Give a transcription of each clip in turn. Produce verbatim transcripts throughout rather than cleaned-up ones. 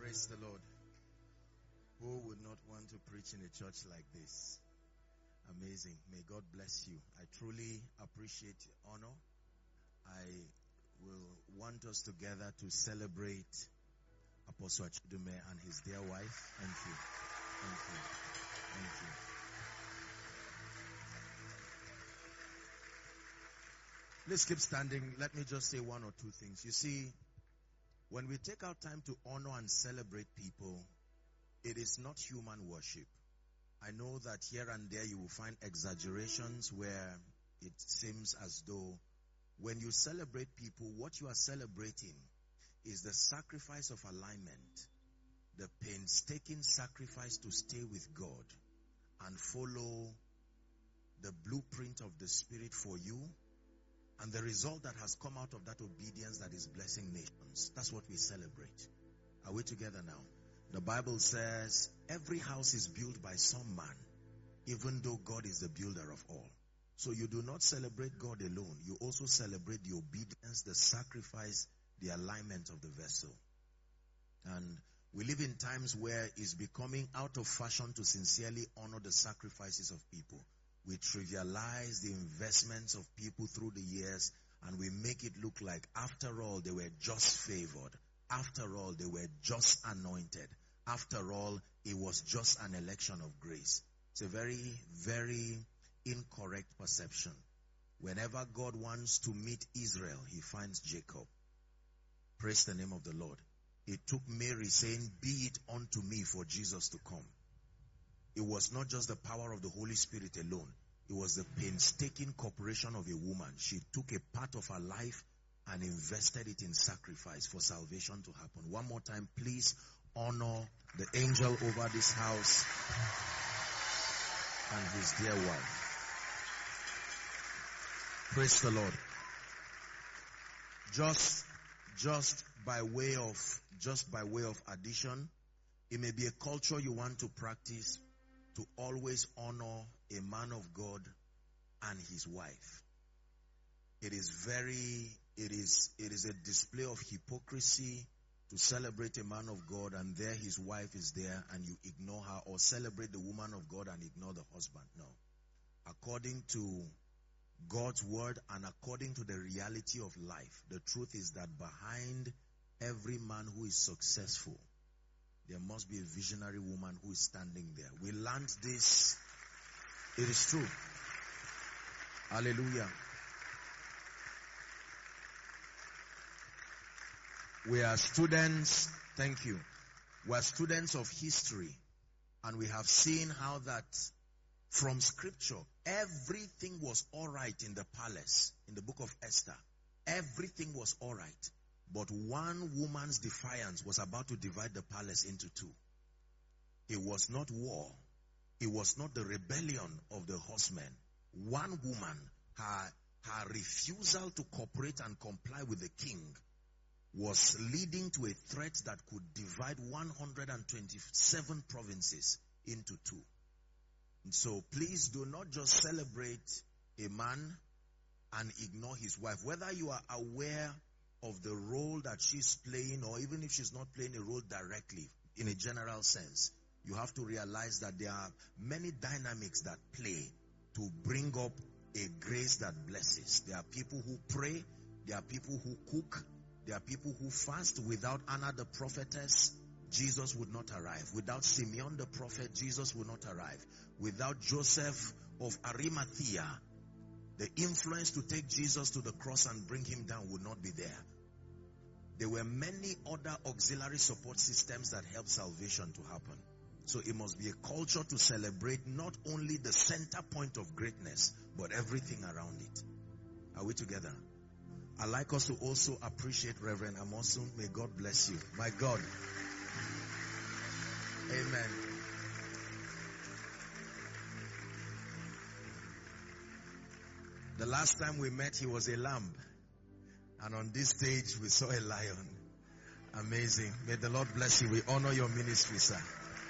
Praise the Lord. Who would not want to preach in a church like this? Amazing. May God bless you. I truly appreciate your honor. I will want us together to celebrate Apostle Achidume and his dear wife. Thank you. Thank you. Thank you. Let's keep standing. Let me just say one or two things. You see, when we take our time to honor and celebrate people, it is not human worship. I know that here and there you will find exaggerations where it seems as though when you celebrate people, what you are celebrating is the sacrifice of alignment, the painstaking sacrifice to stay with God and follow the blueprint of the Spirit for you, and the result that has come out of that obedience that is blessing nations. That's what we celebrate. Are we together now? The Bible says every house is built by some man, even though God is the builder of all. So you do not celebrate God alone. You also celebrate the obedience, the sacrifice, the alignment of the vessel. And we live in times where it's becoming out of fashion to sincerely honor the sacrifices of people. We trivialize the investments of people through the years, and we make it look like, after all, they were just favored. After all, they were just anointed. After all, it was just an election of grace. It's a very, very incorrect perception. Whenever God wants to meet Israel, he finds Jacob. Praise the name of the Lord. It took Mary saying, "Be it unto me for Jesus to come." It was not just the power of the Holy Spirit alone. It was the painstaking cooperation of a woman. She took a part of her life and invested it in sacrifice for salvation to happen. One more time, please honor the angel over this house and his dear wife. Praise the Lord. Just, just by way of, just by way of addition, it may be a culture you want to practice, to always honor a man of God and his wife. It is very, it is, it is a display of hypocrisy to celebrate a man of God and there his wife is there and you ignore her, or celebrate the woman of God and ignore the husband. No. According to God's word and according to the reality of life, the truth is that behind every man who is successful, there must be a visionary woman who is standing there. We learned this. It is true. Hallelujah. We are students, thank you. We are students of history, and we have seen how that from scripture, everything was all right in the palace, in the book of Esther. Everything was all right. But one woman's defiance was about to divide the palace into two. It was not war. It was not the rebellion of the horsemen. One woman, her, her refusal to cooperate and comply with the king was leading to a threat that could divide one hundred twenty-seven provinces into two. And so please do not just celebrate a man and ignore his wife. Whether you are aware of the role that she's playing, or even if she's not playing a role directly, in a general sense, you have to realize that there are many dynamics that play to bring up a grace that blesses. There are people who pray, there are people who cook, there are people who fast. Without Anna the prophetess, Jesus would not arrive. Without Simeon the prophet, Jesus would not arrive. Without Joseph of Arimathea, the influence to take Jesus to the cross and bring him down would not be there. There were many other auxiliary support systems that helped salvation to happen. So it must be a culture to celebrate not only the center point of greatness, but everything around it. Are we together? I'd like us to also appreciate Reverend Amosun. May God bless you. My God. Amen. The last time we met, he was a lamb. And on this stage, we saw a lion. Amazing. May the Lord bless you. We honor your ministry, sir.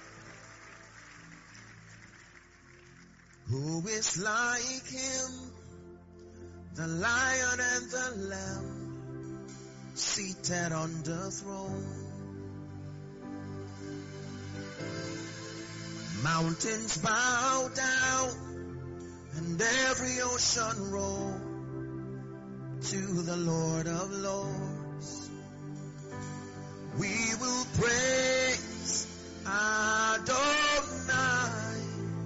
Who is like him? The lion and the lamb, seated on the throne. Mountains bow down and every ocean roll to the Lord of Lords. We will praise Adonai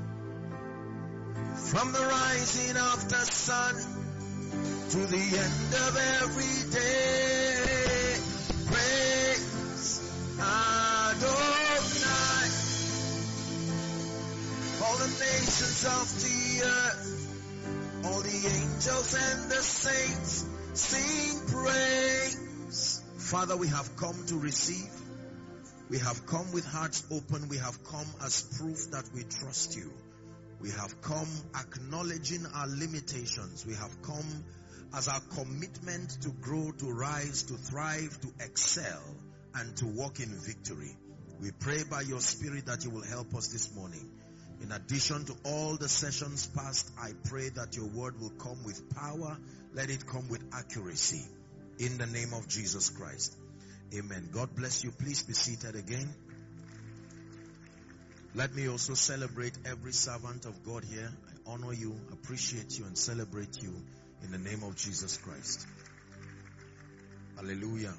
from the rising of the sun to the end of every day. Praise Adonai. All the nations of the earth, all the angels and the saints sing praise. Father, we have come to receive. We have come with hearts open. We have come as proof that we trust you. We have come acknowledging our limitations. We have come as our commitment to grow, to rise, to thrive, to excel, and to walk in victory. We pray by your Spirit that you will help us this morning. In addition to all the sessions past, I pray that your word will come with power. Let it come with accuracy. In the name of Jesus Christ. Amen. God bless you. Please be seated again. Let me also celebrate every servant of God here. I honor you, appreciate you, and celebrate you in the name of Jesus Christ. Hallelujah.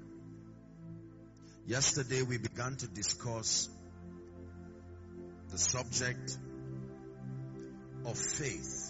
Yesterday we began to discuss the subject of faith.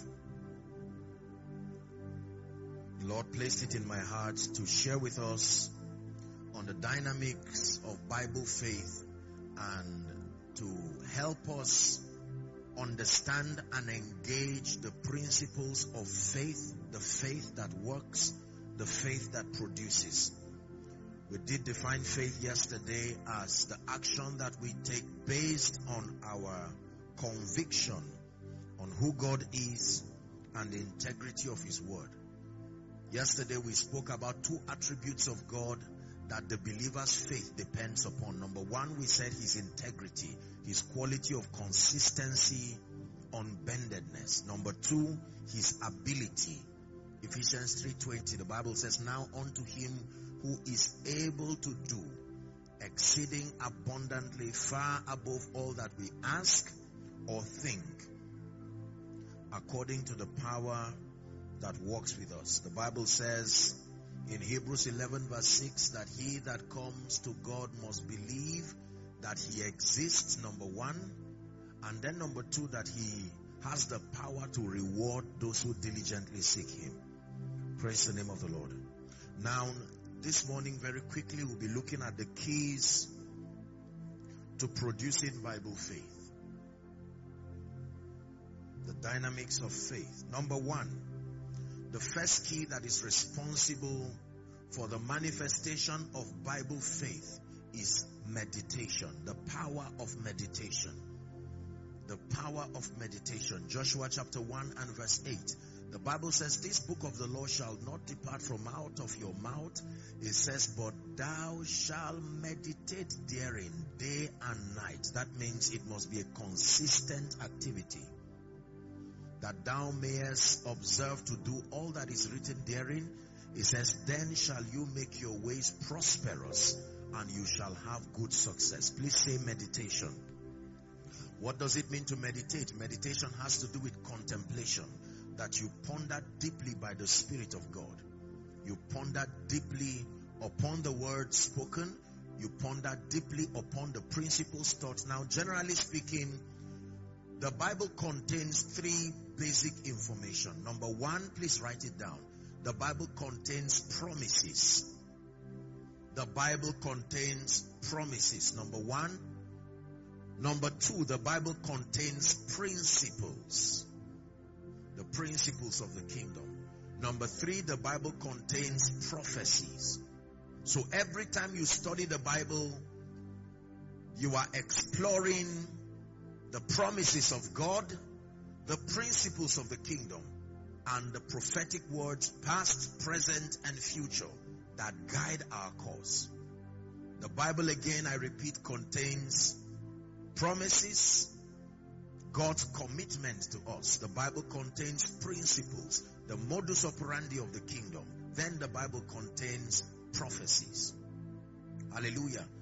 The Lord placed it in my heart to share with us on the dynamics of Bible faith and to help us understand and engage the principles of faith, the faith that works, the faith that produces. We did define faith yesterday as the action that we take based on our conviction on who God is and the integrity of His word. Yesterday we spoke about two attributes of God that the believer's faith depends upon. Number one, we said His integrity, His quality of consistency, unbendedness. Number two, His ability. Ephesians three twenty, the Bible says, now unto Him who is able to do exceeding abundantly far above all that we ask or think, according to the power that works with us. The Bible says in Hebrews eleven verse six that he that comes to God must believe that He exists, number one, and then number two, that He has the power to reward those who diligently seek Him. Praise the name of the Lord. Now, this morning, very quickly, we'll be looking at the keys to producing Bible faith. The dynamics of faith. Number one, the first key that is responsible for the manifestation of Bible faith is meditation. The power of meditation. The power of meditation. Joshua chapter one and verse eight. The Bible says, this book of the law shall not depart from out of your mouth. It says, but thou shalt meditate therein day and night. That means it must be a consistent activity. That thou mayest observe to do all that is written therein. It says, then shall you make your ways prosperous, and you shall have good success. Please say meditation. What does it mean to meditate? Meditation has to do with contemplation. That you ponder deeply by the Spirit of God. You ponder deeply upon the word spoken. You ponder deeply upon the principles taught. Now, generally speaking, the Bible contains three basic information. Number one, please write it down. The Bible contains promises. The Bible contains promises. Number one. Number two, the Bible contains principles. The principles of the kingdom. Number three, the Bible contains prophecies. So every time you study the Bible, you are exploring the promises of God, the principles of the kingdom, and the prophetic words past, present, and future that guide our course. The Bible, again, I repeat, contains promises, God's commitment to us. The Bible contains principles, the modus operandi of the kingdom. Then the Bible contains prophecies. Hallelujah.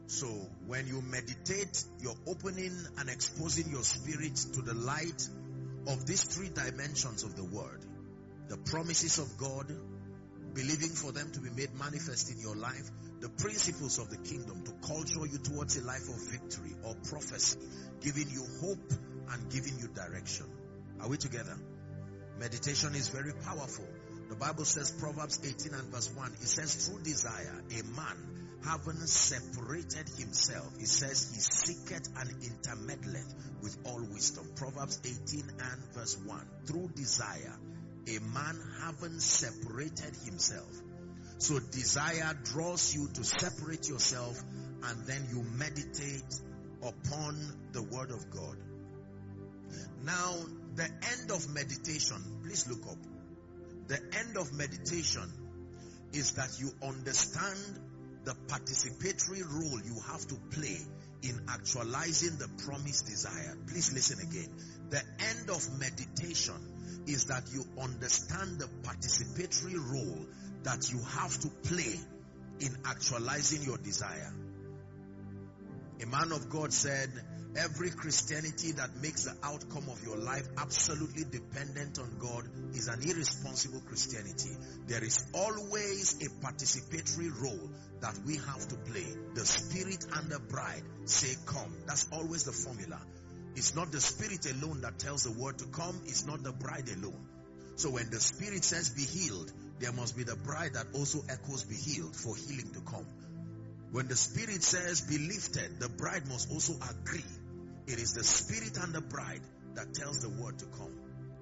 So when you meditate, you're opening and exposing your spirit to the light of these three dimensions of the word. The promises of God, believing for them to be made manifest in your life. The principles of the kingdom to culture you towards a life of victory or prophecy, giving you hope and giving you direction. Are we together? Meditation is very powerful. The Bible says, Proverbs eighteen and verse one, it says, through desire, a man having separated himself, it says, he seeketh and intermeddleth with all wisdom. Proverbs eighteen and verse one, through desire, a man having separated himself. So desire draws you to separate yourself, and then you meditate upon the word of God. Now, the end of meditation, please look up. The end of meditation is that you understand the participatory role you have to play in actualizing the promised desire. Please listen again. The end of meditation is that you understand the participatory role that you have to play in actualizing your desire. A man of God said, every Christianity that makes the outcome of your life absolutely dependent on God is an irresponsible Christianity. There is always a participatory role that we have to play. The Spirit and the bride say come. That's always the formula. It's not the Spirit alone that tells the word to come. It's not the bride alone. So when the Spirit says be healed, there must be the bride that also echoes be healed for healing to come. When the Spirit says be lifted, the bride must also agree. It is the Spirit and the bride that tells the word to come.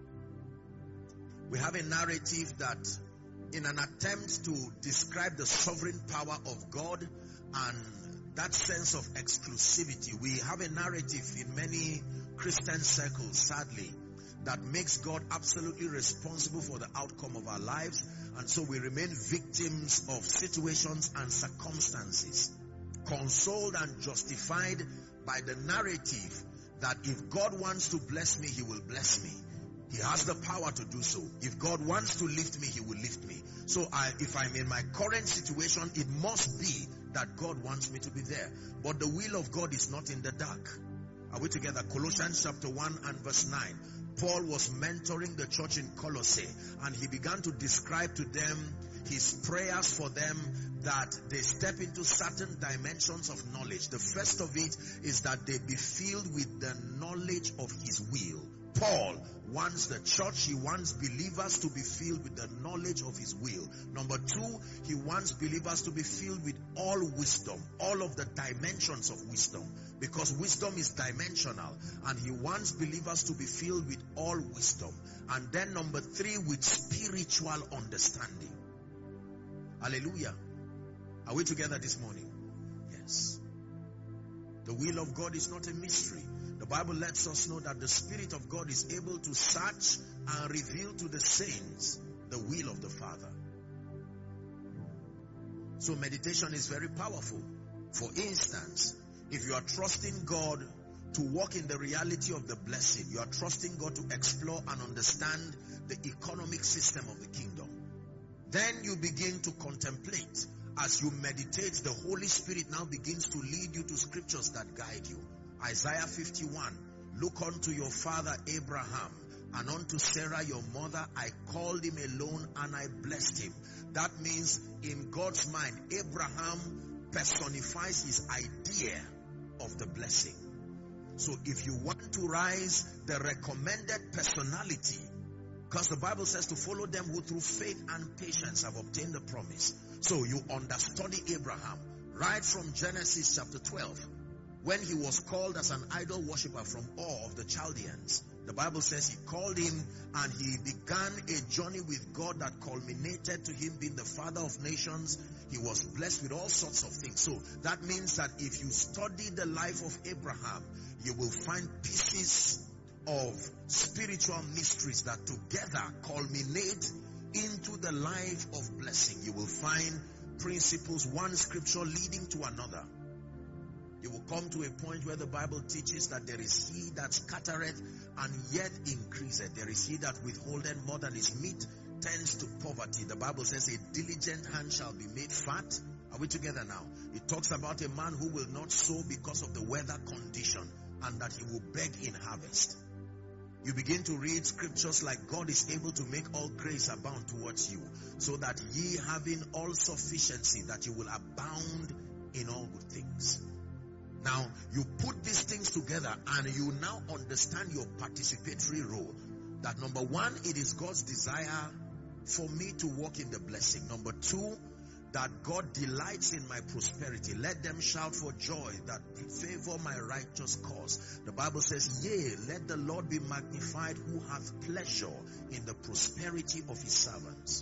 We have a narrative that, in an attempt to describe the sovereign power of God and that sense of exclusivity, we have a narrative in many Christian circles, sadly, that makes God absolutely responsible for the outcome of our lives, and so we remain victims of situations and circumstances, consoled and justified by the narrative that if God wants to bless me, he will bless me. He has the power to do so. If God wants to lift me, he will lift me. So I, if I'm in my current situation, it must be that God wants me to be there. But the will of God is not in the dark. Are we together? Colossians chapter one and verse nine. Paul was mentoring the church in Colossae, and he began to describe to them his prayers for them that they step into certain dimensions of knowledge. The first of it is that they be filled with the knowledge of his will. Paul wants the church, he wants believers to be filled with the knowledge of his will. Number two, he wants believers to be filled with all wisdom, all of the dimensions of wisdom, because wisdom is dimensional, and he wants believers to be filled with all wisdom. And then number three, with spiritual understanding. Hallelujah. Are we together this morning? Yes. The will of God is not a mystery. The Bible lets us know that the Spirit of God is able to search and reveal to the saints the will of the Father. So meditation is very powerful. For instance, if you are trusting God to walk in the reality of the blessing, you are trusting God to explore and understand the economic system of the kingdom, then you begin to contemplate. As you meditate, the Holy Spirit now begins to lead you to scriptures that guide you. Isaiah fifty-one, look unto your father Abraham, and unto Sarah your mother, I called him alone and I blessed him. That means in God's mind, Abraham personifies his idea of the blessing. So if you want to rise, the recommended personality, because the Bible says to follow them who through faith and patience have obtained the promise. So you understudy Abraham right from Genesis chapter twelve. When he was called as an idol worshiper from Ur of the Chaldeans, the Bible says he called him and he began a journey with God that culminated to him being the father of nations. He was blessed with all sorts of things. So that means that if you study the life of Abraham, you will find pieces of spiritual mysteries that together culminate into the life of blessing. You will find principles, one scripture leading to another. You will come to a point where the Bible teaches that there is he that scattereth and yet increaseth. There is he that withholdeth more than his meat, tends to poverty. The Bible says a diligent hand shall be made fat. Are we together now? It talks about a man who will not sow because of the weather condition, and that he will beg in harvest. You begin to read scriptures like God is able to make all grace abound towards you, so that ye having all sufficiency, that you will abound in all good things. Now, you put these things together and you now understand your participatory role. That number one, it is God's desire for me to walk in the blessing. Number two, that God delights in my prosperity. Let them shout for joy that favor my righteous cause. The Bible says, yea, let the Lord be magnified who hath pleasure in the prosperity of his servants.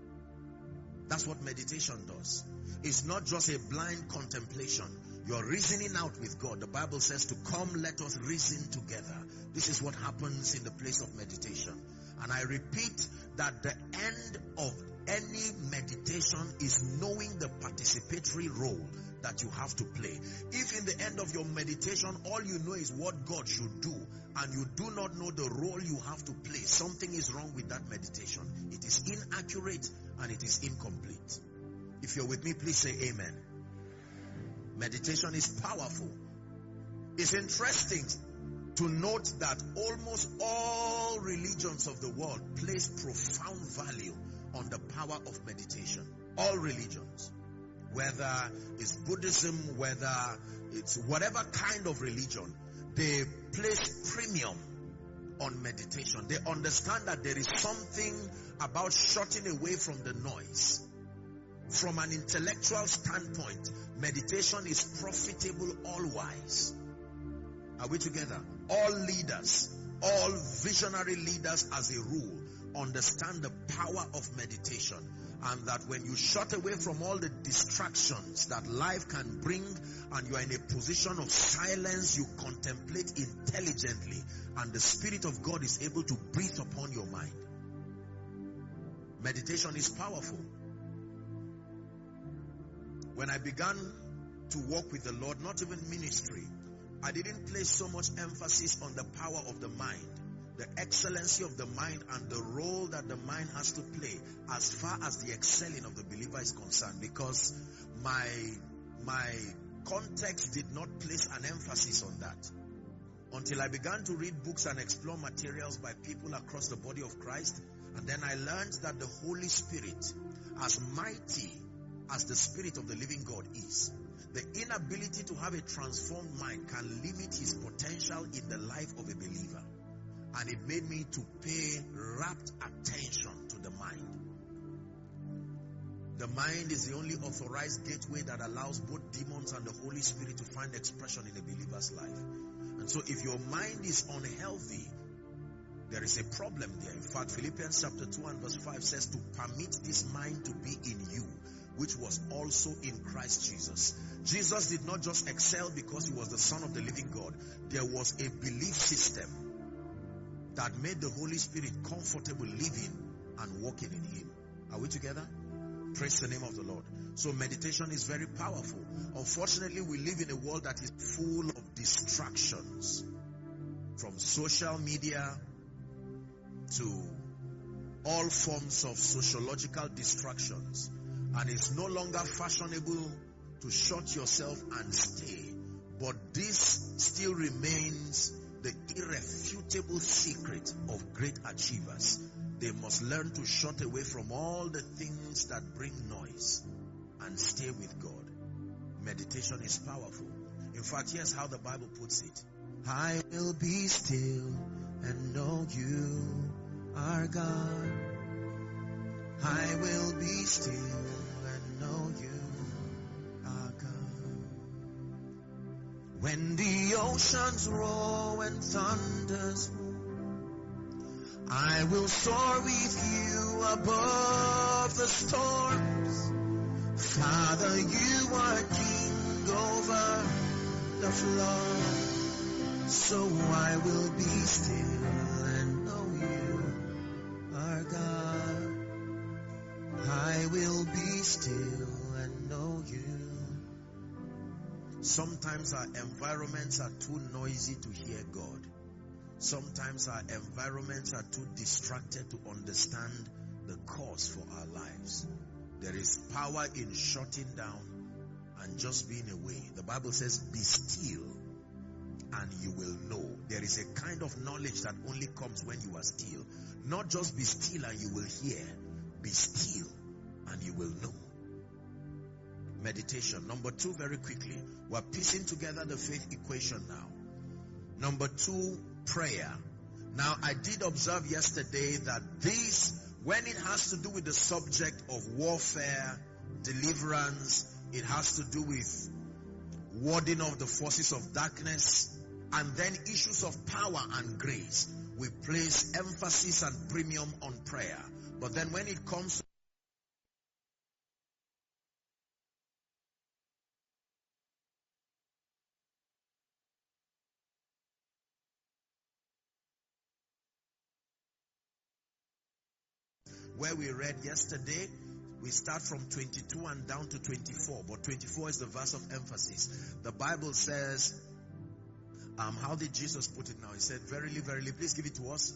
That's what meditation does. It's not just a blind contemplation. You're reasoning out with God. The Bible says to come, let us reason together. This is what happens in the place of meditation. And I repeat that the end of any meditation is knowing the participatory role that you have to play. If in the end of your meditation, all you know is what God should do, and you do not know the role you have to play, something is wrong with that meditation. It is inaccurate and it is incomplete. If you're with me, please say amen. Meditation is powerful. It's interesting to note that almost all religions of the world place profound value on the power of meditation. All religions. Whether it's Buddhism, whether it's whatever kind of religion, they place premium on meditation. They understand that there is something about shutting away from the noise. From an intellectual standpoint, meditation is profitable all-wise. Are we together? All leaders, all visionary leaders as a rule, understand the power of meditation, and that when you shut away from all the distractions that life can bring and you are in a position of silence, you contemplate intelligently, and the Spirit of God is able to breathe upon your mind. Meditation is powerful. When I began to walk with the Lord, not even ministry, I didn't place so much emphasis on the power of the mind, the excellency of the mind, and the role that the mind has to play as far as the excelling of the believer is concerned, because my my context did not place an emphasis on that until I began to read books and explore materials by people across the body of Christ. And then I learned that the Holy Spirit, as mighty as the Spirit of the living God is, the inability to have a transformed mind can limit his potential in the life of a believer. And it made me to pay rapt attention to the mind. The mind is the only authorized gateway that allows both demons and the Holy Spirit to find expression in a believer's life. And so if your mind is unhealthy, there is a problem there. In fact, Philippians chapter two and verse five says to permit this mind to be in you, which was also in Christ Jesus. Jesus did not just excel because he was the Son of the living God. There was a belief system that made the Holy Spirit comfortable living and walking in him. Are we together? Praise the name of the Lord. So meditation is very powerful. Unfortunately, we live in a world that is full of distractions. From social media to all forms of sociological distractions. And it's no longer fashionable to shut yourself and stay. But this still remains the irrefutable secret of great achievers. They must learn to shut away from all the things that bring noise and stay with God. Meditation is powerful. In fact, here's how the Bible puts it. I will be still and know you are God. I will be still and know you are God. When the oceans roar and thunders roar, I will soar with you above the storms. Father, you are king over the flood. So I will be still and know you are God. I will be still and know you. Sometimes our environments are too noisy to hear God. Sometimes our environments are too distracted to understand the cause for our lives. There is power in shutting down and just being away. The Bible says, be still and you will know. There is a kind of knowledge that only comes when you are still. Not just be still and you will hear. Be still and you will know. Meditation. Number two, very quickly. We're piecing together the faith equation now. Number two, prayer. Now, I did observe yesterday that this, when it has to do with the subject of warfare, deliverance, it has to do with warding off the forces of darkness, and then issues of power and grace. We place emphasis and premium on prayer. But then when it comes to where we read yesterday, we start from twenty-two and down to twenty-four, but twenty-four is the verse of emphasis. The Bible says, um, how did Jesus put it now? He said, verily, verily, please give it to us.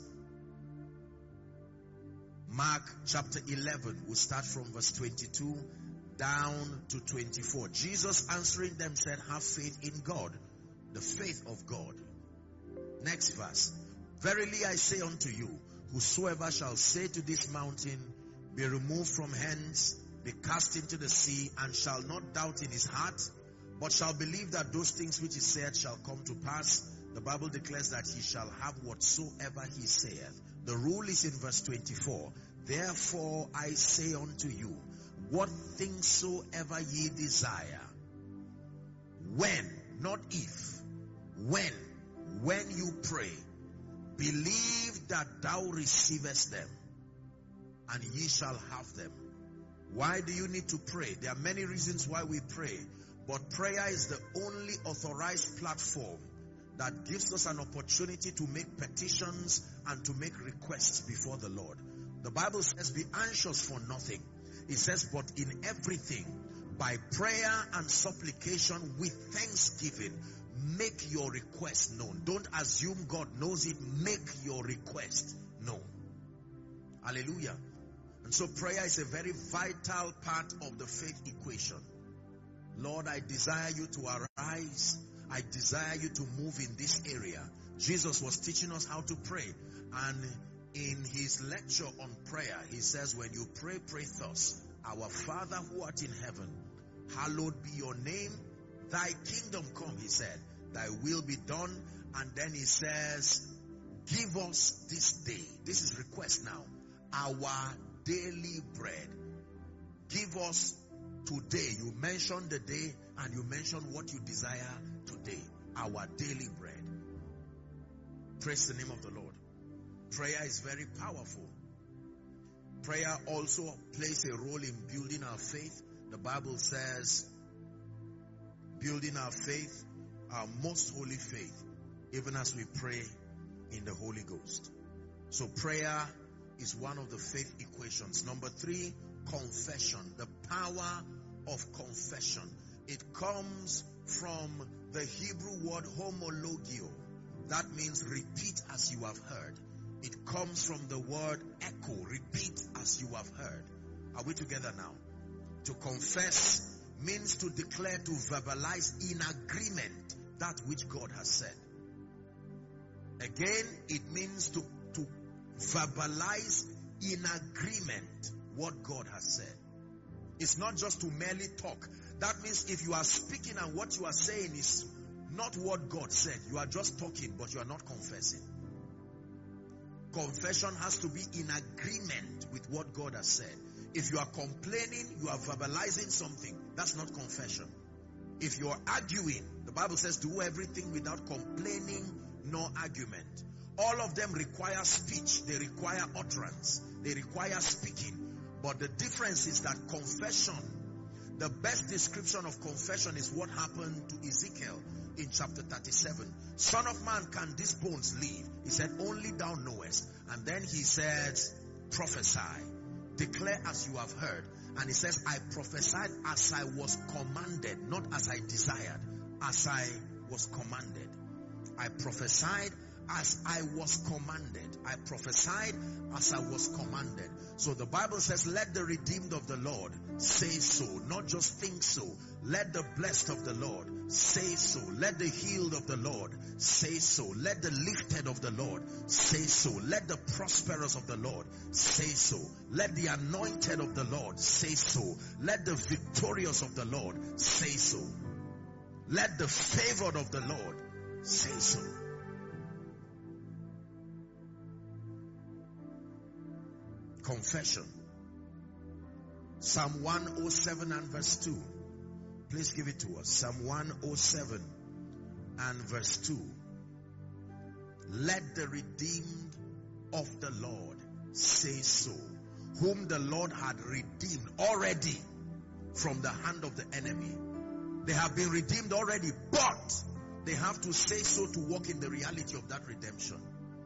Mark chapter eleven, we'll start from verse twenty-two down to twenty-four. Jesus answering them said, have faith in God, the faith of God. Next verse. Verily I say unto you, whosoever shall say to this mountain, be removed from hence, be cast into the sea, and shall not doubt in his heart, but shall believe that those things which he said shall come to pass, the Bible declares that he shall have whatsoever he saith. The rule is in verse twenty-four. Therefore I say unto you, what things soever ye desire, when, not if, when, when you pray, believe that thou receivest them, and ye shall have them. Why do you need to pray? There are many reasons why we pray, but prayer is the only authorized platform that gives us an opportunity to make petitions and to make requests before the Lord. The Bible says, be anxious for nothing. It says, but in everything, by prayer and supplication with thanksgiving, make your request known. Don't assume God knows it. Make your request known. Hallelujah. And so prayer is a very vital part of the faith equation. Lord, I desire you to arise. I desire you to move in this area. Jesus was teaching us how to pray. And in his lecture on prayer, he says, when you pray, pray thus. Our Father who art in heaven, hallowed be your name. Thy kingdom come, he said. Thy will be done. And then he says, give us this day. This is request now. Our daily bread. Give us today. You mentioned the day and you mentioned what you desire today. Our daily bread. Praise the name of the Lord. Prayer is very powerful. Prayer also plays a role in building our faith. The Bible says, building our faith, our most holy faith, even as we pray in the Holy Ghost. So prayer is one of the faith equations. Number three, confession. The power of confession. It comes from the Hebrew word homologio. That means repeat as you have heard. It comes from the word echo. Repeat as you have heard. Are we together now? To confess means to declare, to verbalize in agreement that which God has said. Again, it means to, to verbalize in agreement what God has said. It's not just to merely talk. That means if you are speaking and what you are saying is not what God said, you are just talking, but you are not confessing. Confession has to be in agreement with what God has said. If you are complaining, you are verbalizing something. That's not confession. If you are arguing, the Bible says do everything without complaining nor argument. All of them require speech. They require utterance. They require speaking. But the difference is that confession, the best description of confession is what happened to Ezekiel in chapter thirty-seven. Son of man, can these bones live? He said, only thou knowest. And then he said, prophesy. Declare as you have heard. And he says, I prophesied as I was commanded, not as I desired, as I was commanded. I prophesied as I was commanded. I prophesied as I was commanded. So the Bible says, let the redeemed of the Lord say so, not just think so. Let the blessed of the Lord say so. Let the healed of the Lord say so. Let the lifted of the Lord say so. Let the prosperous of the Lord say so. Let the anointed of the Lord say so. Let the victorious of the Lord say so. Let the favored of the Lord say so. Confession. Psalm one oh seven and verse two. Please give it to us. Psalm one oh seven and verse two. Let the redeemed of the Lord say so, whom the Lord had redeemed already from the hand of the enemy. They have been redeemed already, but they have to say so to walk in the reality of that redemption.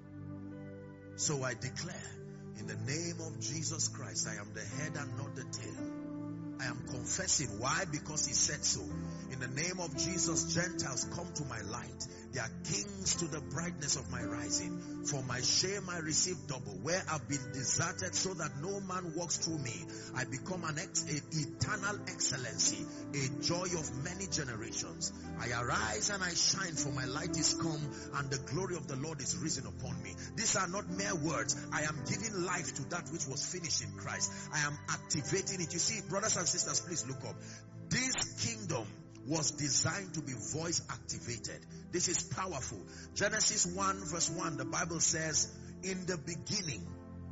So I declare, in the name of Jesus Christ, I am the head and not the tail. I am confessing. Why? Because he said so. In the name of Jesus, Gentiles come to my light. They are kings to the brightness of my rising. For my shame I receive double. Where I've been deserted so that no man walks through me, I become an ex- a eternal excellency, a joy of many generations. I arise and I shine, for my light is come and the glory of the Lord is risen upon me. These are not mere words. I am giving life to that which was finished in Christ. I am activating it. You see, brothers and sisters, please look up. This kingdom was designed to be voice activated. This is powerful. Genesis one verse one, the Bible says, in the beginning,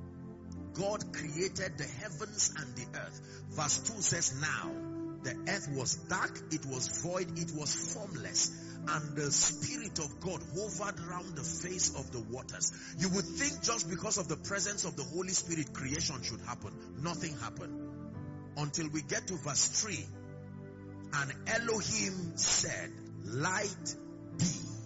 God created the heavens and the earth. Verse two says, now, the earth was dark, it was void, it was formless, and the Spirit of God hovered around the face of the waters. You would think just because of the presence of the Holy Spirit, creation should happen. Nothing happened. Until we get to verse three. And Elohim said, light be.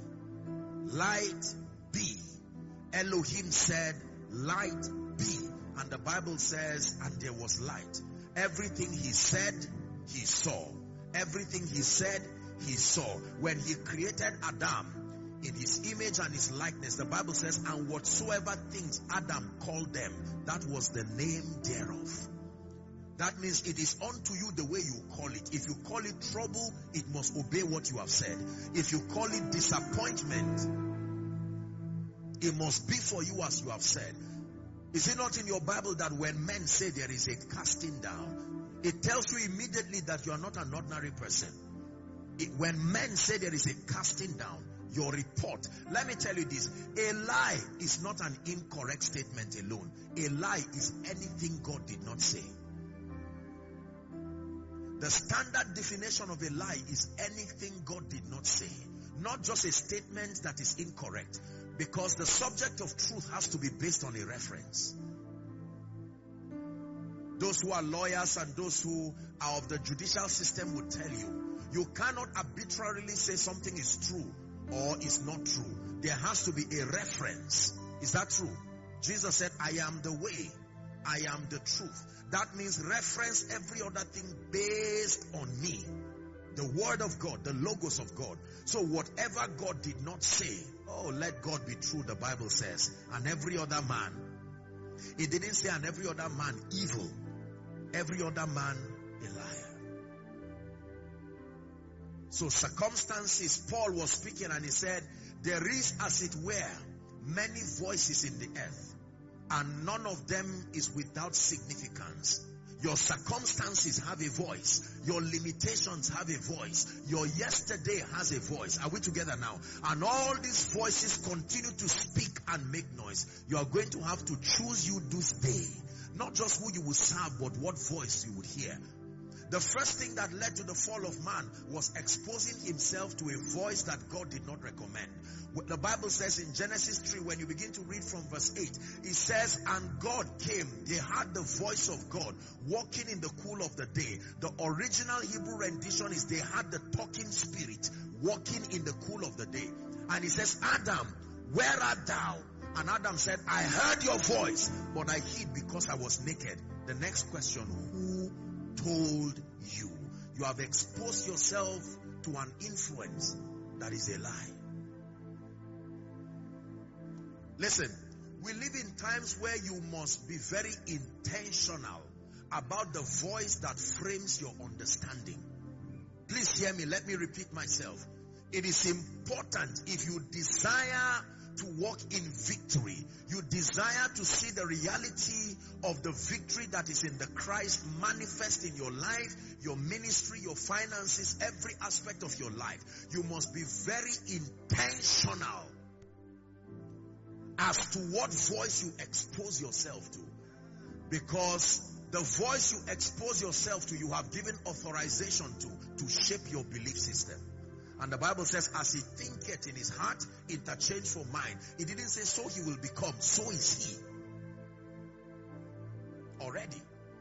Light be. Elohim said, light be. And the Bible says, and there was light. Everything he said, he saw. Everything he said, he saw. When he created Adam in his image and his likeness, the Bible says, and whatsoever things Adam called them, that was the name thereof. That means it is unto you the way you call it. If you call it trouble, it must obey what you have said. If you call it disappointment, it must be for you as you have said. Is it not in your Bible that when men say there is a casting down, it tells you immediately that you are not an ordinary person? It, when men say there is a casting down, your report. Let me tell you this. A lie is not an incorrect statement alone. A lie is anything God did not say. The standard definition of a lie is anything God did not say. Not just a statement that is incorrect. Because the subject of truth has to be based on a reference. Those who are lawyers and those who are of the judicial system will tell you, you cannot arbitrarily say something is true or is not true. There has to be a reference. Is that true? Jesus said, I am the way. I am the truth. That means reference every other thing based on me. The word of God, the logos of God. So whatever God did not say, oh, let God be true, the Bible says. And every other man. It didn't say and every other man evil. Every other man a liar. So circumstances, Paul was speaking and he said, there is as it were many voices in the earth. And none of them is without significance. Your circumstances have a voice. Your limitations have a voice. Your yesterday has a voice. Are we together now? And all these voices continue to speak and make noise. You are going to have to choose you this day. Not just who you will serve, but what voice you would hear. The first thing that led to the fall of man was exposing himself to a voice that God did not recommend. The Bible says in Genesis three, when you begin to read from verse eight, it says, and God came. They heard the voice of God walking in the cool of the day. The original Hebrew rendition is they had the talking spirit walking in the cool of the day. And he says, Adam, where art thou? And Adam said, I heard your voice, but I hid because I was naked. The next question, who told you? You have exposed yourself to an influence that is a lie. Listen, we live in times where you must be very intentional about the voice that frames your understanding. Please hear me. Let me repeat myself. It is important, if you desire to walk in victory, you desire to see the reality of the victory that is in the Christ manifest in your life, your ministry, your finances, every aspect of your life, you must be very intentional as to what voice you expose yourself to. Because the voice you expose yourself to, you have given authorization to, to shape your belief system. And the Bible says, as he thinketh in his heart, interchange for mind. It didn't say, so he will become, so is he. Already.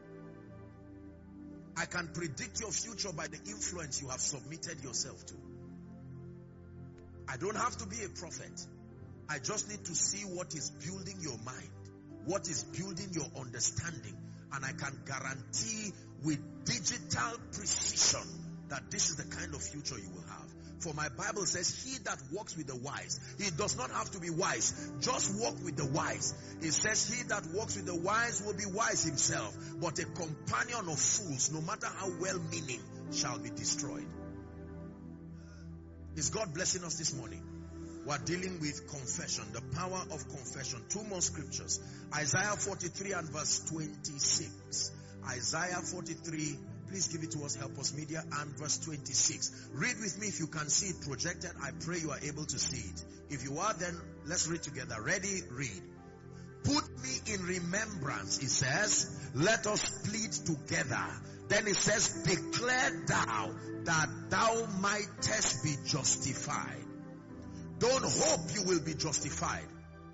I can predict your future by the influence you have submitted yourself to. I don't have to be a prophet. I just need to see what is building your mind, what is building your understanding. And I can guarantee with digital precision that this is the kind of future you will have. For my Bible says, he that walks with the wise, he does not have to be wise, just walk with the wise. It says, he that walks with the wise will be wise himself, but a companion of fools, no matter how well-meaning, shall be destroyed. Is God blessing us this morning? We're dealing with confession, the power of confession. Two more scriptures. Isaiah forty-three and verse twenty-six. Isaiah forty-three, please give it to us, help us media, and verse twenty-six. Read with me if you can see it projected. I pray you are able to see it. If you are, then let's read together. Ready? Read. Put me in remembrance, it says. Let us plead together. Then it says, declare thou that thou mightest be justified. Don't hope you will be justified.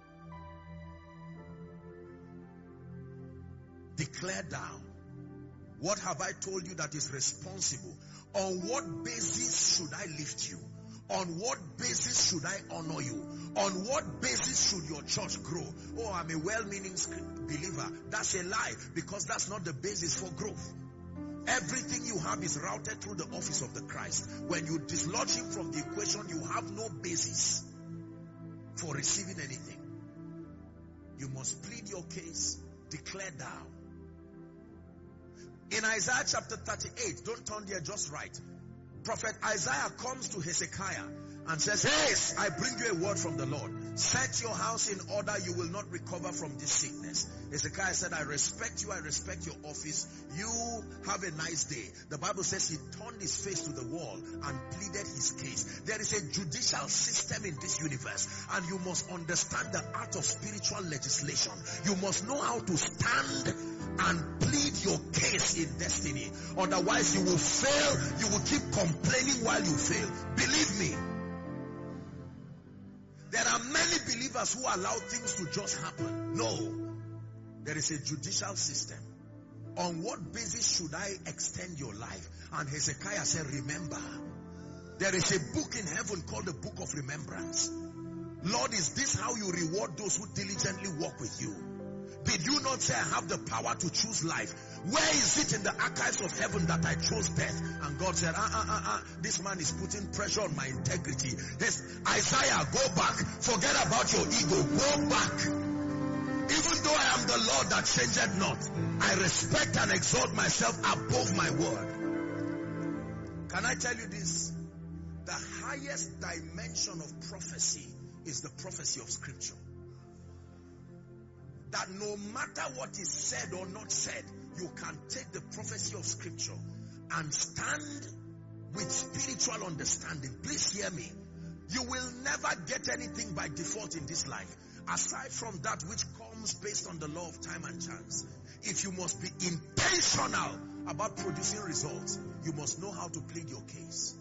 Declare thou. What have I told you that is responsible? On what basis should I lift you? On what basis should I honor you? On what basis should your church grow? Oh, I'm a well-meaning believer. That's a lie, because that's not the basis for growth. Everything you have is routed through the office of the Christ. When you dislodge him from the equation, you have no basis for receiving anything. You must plead your case, declare thou. In Isaiah chapter thirty-eight, don't turn there, just right. Prophet Isaiah comes to Hezekiah and says, hey, I bring you a word from the Lord. Set your house in order, you will not recover from this sickness. Hezekiah said, I respect you, I respect your office. You have a nice day. The Bible says he turned his face to the wall and pleaded his case. There is a judicial system in this universe, and you must understand the art of spiritual legislation. You must know how to stand and plead your case in destiny. Otherwise you will fail. You will keep complaining while you fail. Believe me. There are many believers who allow things to just happen. No. There is a judicial system. On what basis should I extend your life? And Hezekiah said, remember. There is a book in heaven called the Book of Remembrance. Lord, is this how you reward those who diligently walk with you? Did you not say I have the power to choose life? Where is it in the archives of heaven that I chose death? And God said, ah, ah, ah, ah, this man is putting pressure on my integrity. Yes, Isaiah, go back. Forget about your ego. Go back. Even though I am the Lord that changeth not, I respect and exalt myself above my word. Can I tell you this? The highest dimension of prophecy is the prophecy of Scripture. That no matter what is said or not said, you can take the prophecy of Scripture and stand with spiritual understanding. Please hear me. You will never get anything by default in this life, aside from that which comes based on the law of time and chance. If you must be intentional about producing results, you must know how to plead your case.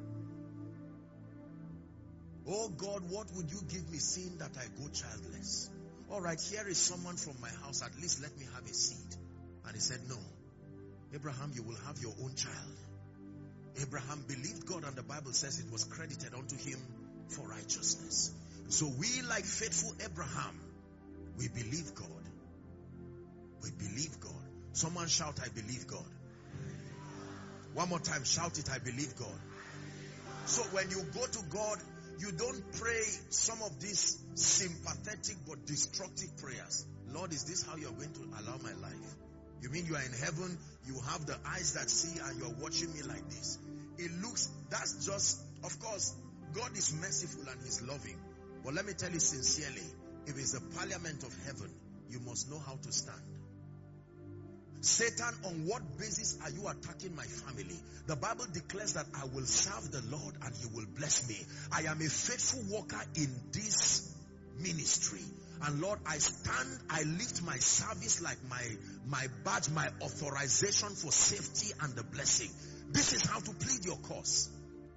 Oh God, what would you give me seeing that I go childless? All right, here is someone from my house. At least let me have a seed. And he said, no. Abraham, you will have your own child. Abraham believed God, and the Bible says it was credited unto him for righteousness. So we, like faithful Abraham, we believe God. We believe God. Someone shout, I believe God. One more time, shout it, I believe God. So when you go to God, you don't pray some of these sympathetic but destructive prayers. Lord, is this how you're going to allow my life? You mean you are in heaven, you have the eyes that see, and you're watching me like this? It looks, that's just, of course, God is merciful and He's loving. But let me tell you sincerely, if it's the parliament of heaven, you must know how to stand. Satan, on what basis are you attacking my family? The Bible declares that I will serve the Lord and He will bless me. I am a faithful worker in this ministry. And Lord, I stand, I lift my service like my, my badge, my authorization for safety and the blessing. This is how to plead your cause.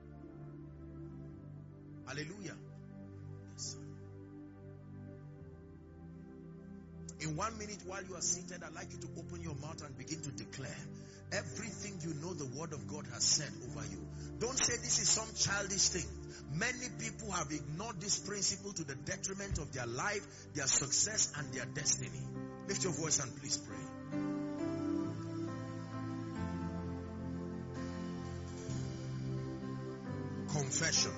Hallelujah. Yes. In one minute while you are seated, I'd like you to open your mouth and begin to declare everything you know the word of God has said over you. Don't say this is some childish thing. Many people have ignored this principle to the detriment of their life, their success, and their destiny. Lift your voice and please pray. Confession.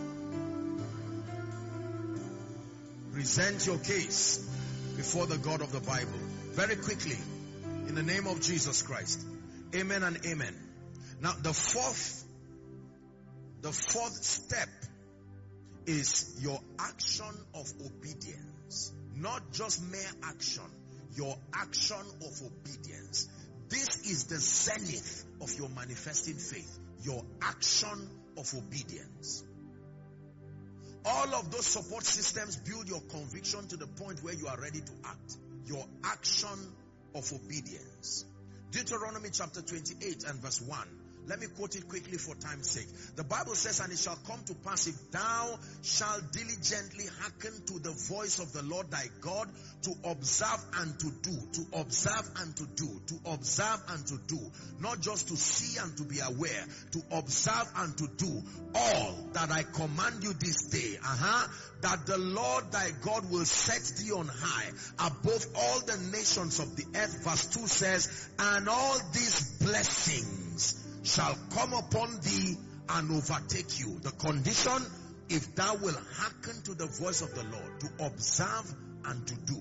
Present your case before the God of the Bible. Very quickly, in the name of Jesus Christ. Amen and amen. Now, the fourth, the fourth step is your action of obedience. Not just mere action, your action of obedience. This is the zenith of your manifesting faith. Your action of obedience. All of those support systems build your conviction to the point where you are ready to act. Your action of obedience. Deuteronomy chapter twenty-eight and verse one. Let me quote it quickly for time's sake. The Bible says, and it shall come to pass, if thou shalt diligently hearken to the voice of the Lord thy God, to observe and to do, to observe and to do, to observe and to do, not just to see and to be aware, to observe and to do all that I command you this day, uh-huh, that the Lord thy God will set thee on high above all the nations of the earth. Verse two says, and all these blessings shall come upon thee and overtake you. The condition, if thou wilt hearken to the voice of the Lord, to observe and to do.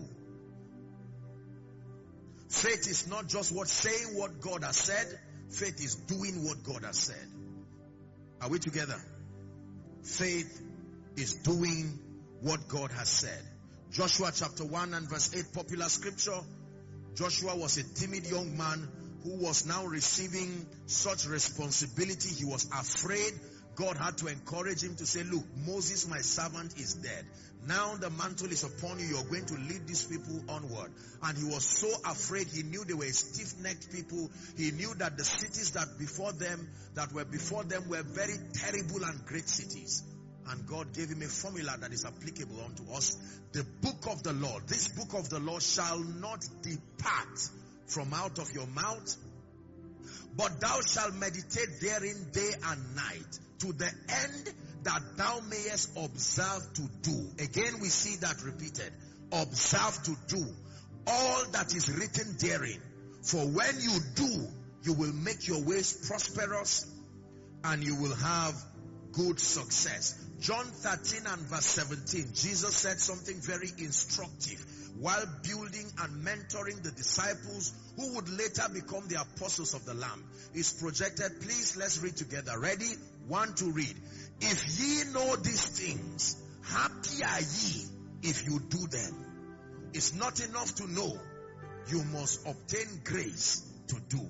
Faith is not just what saying what God has said. Faith is doing what God has said. Are we together? Faith is doing what God has said. Joshua chapter one and verse eight, popular scripture. Joshua was a timid young man who was now receiving such responsibility. He was afraid. God had to encourage him to say, look, Moses, my servant, is dead. Now the mantle is upon you. You're going to lead these people onward. And he was so afraid. He knew they were stiff-necked people. He knew that the cities that before them, that were before them were very terrible and great cities. And God gave him a formula that is applicable unto us. The book of the Lord, this book of the Lord shall not depart from out of your mouth, but thou shalt meditate therein day and night, to the end that thou mayest observe to do. Again we see that repeated. Observe to do all that is written therein. For when you do, you will make your ways prosperous and you will have good success. John thirteen and verse seventeen, Jesus said something very instructive while building and mentoring the disciples who would later become the apostles of the Lamb. It's projected. Please, let's read together. Ready? One to read. If ye know these things, happy are ye if you do them. It's not enough to know. You must obtain grace to do.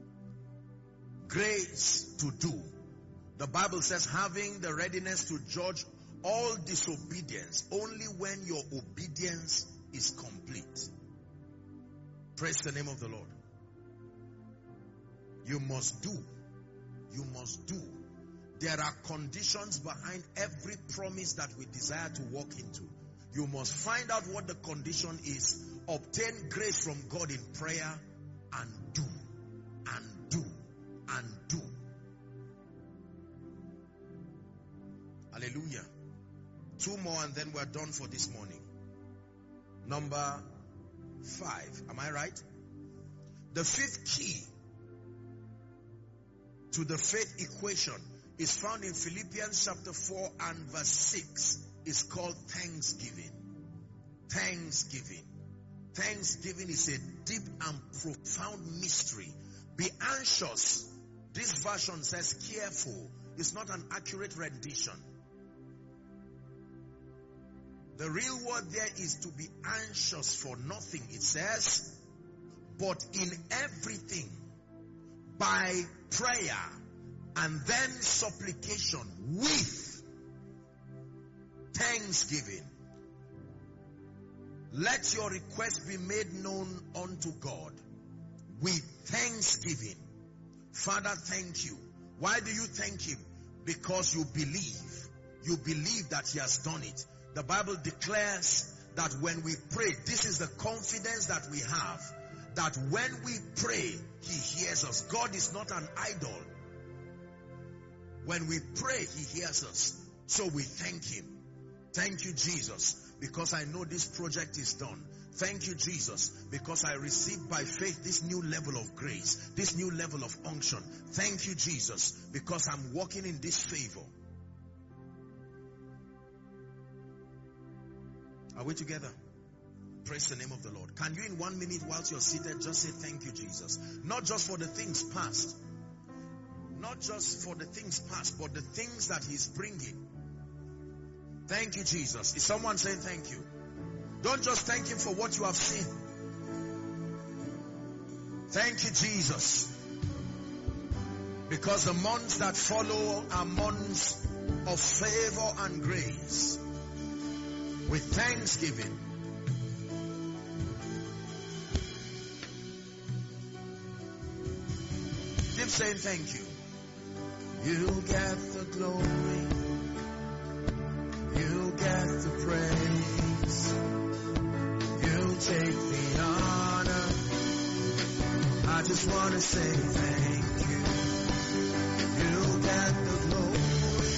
Grace to do. The Bible says, having the readiness to judge all disobedience only when your obedience is complete. Praise the name of the Lord. You must do. You must do. There are conditions behind every promise that we desire to walk into. You must find out what the condition is. Obtain grace from God in prayer and do. And do. And do. Hallelujah. Two more and then we're done for this morning. Number five. Am I right? The fifth key to the faith equation is found in Philippians chapter four and verse six. It's called thanksgiving. Thanksgiving. Thanksgiving is a deep and profound mystery. Be anxious. This version says careful. It's not an accurate rendition. The real word there is to be anxious for nothing. It says, but in everything, by prayer and then supplication with thanksgiving, let your request be made known unto God with thanksgiving. Father, thank you. Why do you thank him? Because you believe. You believe that he has done it. The Bible declares that when we pray, this is the confidence that we have, that when we pray, he hears us. God is not an idol. When we pray, he hears us. So we thank him. Thank you, Jesus, because I know this project is done. Thank you, Jesus, because I received by faith this new level of grace, this new level of unction. Thank you, Jesus, because I'm walking in this favor. Are we together? Praise the name of the Lord. Can you in one minute whilst you're seated just say thank you, Jesus? Not just for the things past. Not just for the things past, but the things that he's bringing. Thank you, Jesus. Is someone saying thank you? Don't just thank him for what you have seen. Thank you, Jesus. Because the months that follow are months of favor and grace. With thanksgiving. Keep saying thank you. You get the glory. You get the praise. You take the honor. I just want to say thank you. You get the glory.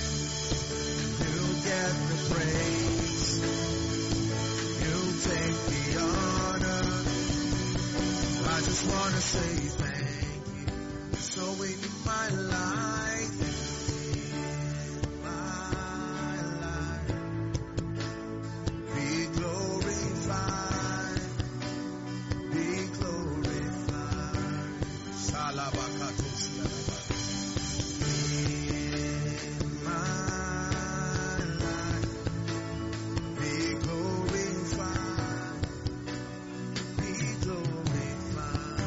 You get the praise. You take the honor. I just want to say thank you. So in my life, in my life, be glorified, be glorified. Salabakatos Yalaba. In my life, be glorified, be glorified.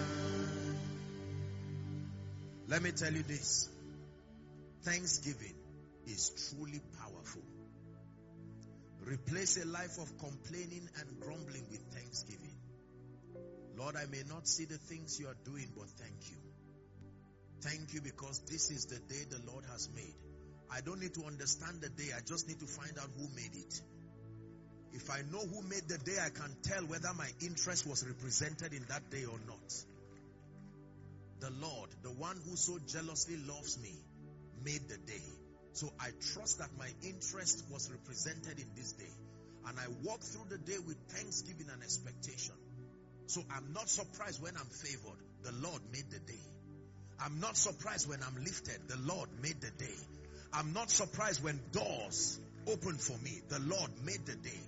Let me tell you this. Thanksgiving is truly powerful. Replace a life of complaining and grumbling with thanksgiving. Lord, I may not see the things you are doing, but thank you. Thank you because this is the day the Lord has made. I don't need to understand the day. I just need to find out who made it. If I know who made the day, I can tell whether my interest was represented in that day or not. The Lord, the one who so jealously loves me, made the day. So I trust that my interest was represented in this day. And I walk through the day with thanksgiving and expectation. So I'm not surprised when I'm favored. The Lord made the day. I'm not surprised when I'm lifted. The Lord made the day. I'm not surprised when doors open for me. The Lord made the day.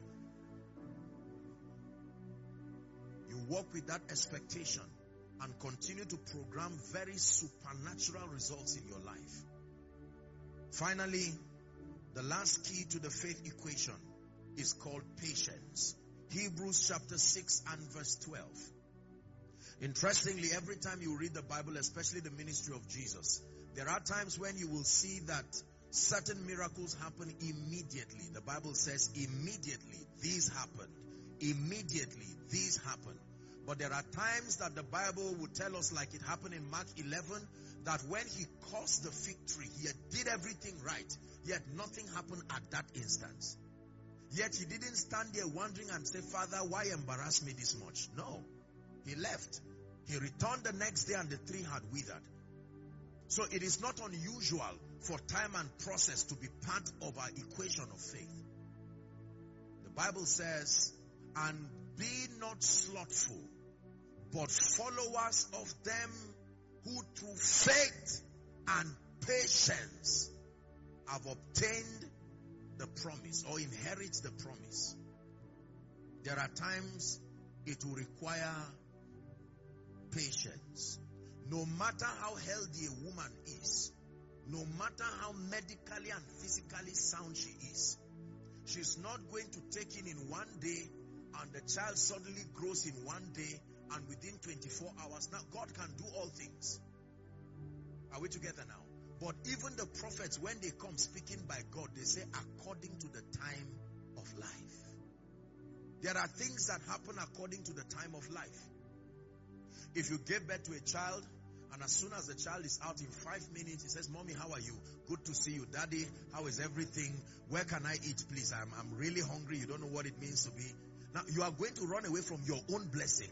You walk with that expectation and continue to program very supernatural results in your life. Finally, the last key to the faith equation is called patience. Hebrews chapter six and verse twelve. Interestingly, every time you read the Bible, especially the ministry of Jesus, there are times when you will see that certain miracles happen immediately. The Bible says immediately these happened. Immediately these happened. But there are times that the Bible would tell us, like it happened in Mark eleven, that when he caused the fig tree, he did everything right, yet nothing happened at that instance. Yet he didn't stand there wondering and say, Father, why embarrass me this much? No. He left. He returned the next day and the tree had withered. So it is not unusual for time and process to be part of our equation of faith. The Bible says, and be not slothful, but followers of them who through faith and patience have obtained the promise or inherit the promise. There are times it will require patience. No matter how healthy a woman is, no matter how medically and physically sound she is, she's not going to take in in one day and the child suddenly grows in one day and within twenty-four hours. Now, God can do all things. Are we together now? But even the prophets, when they come speaking by God, they say according to the time of life. There are things that happen according to the time of life. If you give birth to a child, and as soon as the child is out in five minutes, he says, Mommy, how are you? Good to see you. Daddy, how is everything? Where can I eat, please? I'm, I'm really hungry. You don't know what it means to be. Now, you are going to run away from your own blessing.